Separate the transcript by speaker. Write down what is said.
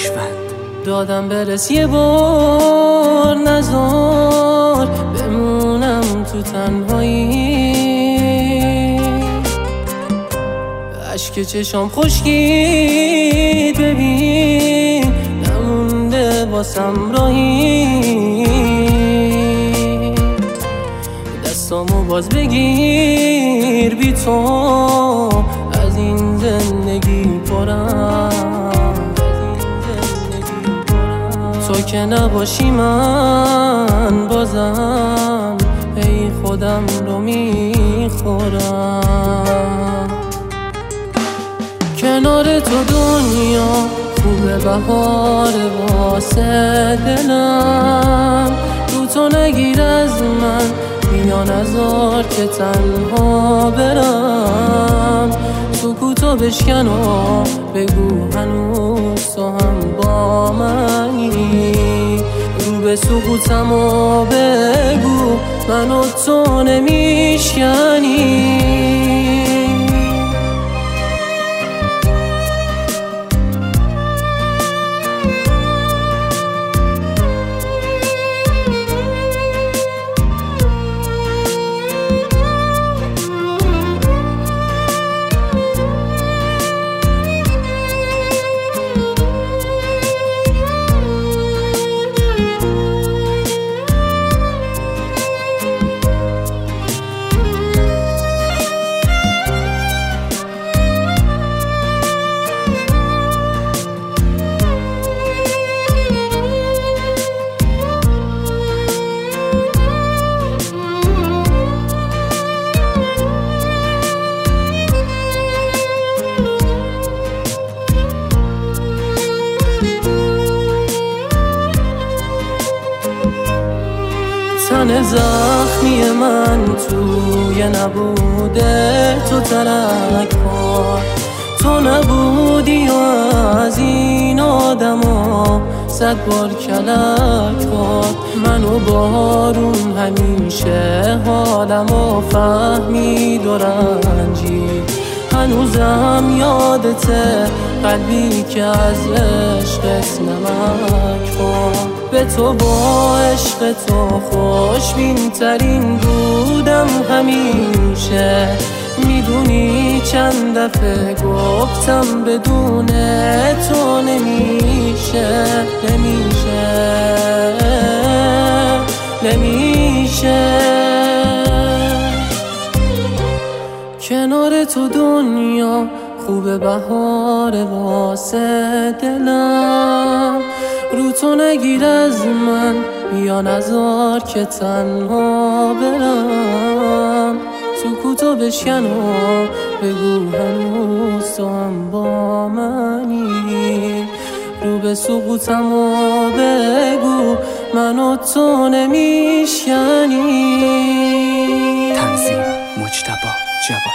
Speaker 1: هوشمند.
Speaker 2: دادم برس یه بار، نزار بمونم تو تنهایی. اشک چشام خشکید، ببین نمونده واسم راهی. دستامو باز بگیر، بی تو از این زندگی پرم. تو که نباشی من بازم ای خودم رو میخورم. کنار تو دنیا خوبه، بهار واسه دلم. رو تو نگیر از من، بیا نذار که تنها برم. سکوتو بشکن و بگو هنوز تو هم با منی. رو به سکوتم و بگو منو تو نمیشکنی. تن زخمی من توی نبوده تو ترک کن. تو نبودی و از این آدما 100 بار کلک کن. منو بارون همیشه حالمو فهمید و رنجید. هنوزم یادته قلبی که از عشقت نمک کن. به تو با عشق تو خوشبین ترین بودم همیشه. میدونی چند دفعه گفتم بدون تو نمیشه. کنار تو دنیا خوبه، بهار واسه دلم. رو تو نگیر از من، بیا نذار که تنها برم. سکوتو بشکن و بگو هنوز تو هم با منی. رو به سکوتم و بگو منو تو نمیشکنی.
Speaker 1: تنظیم مجتبی جواد.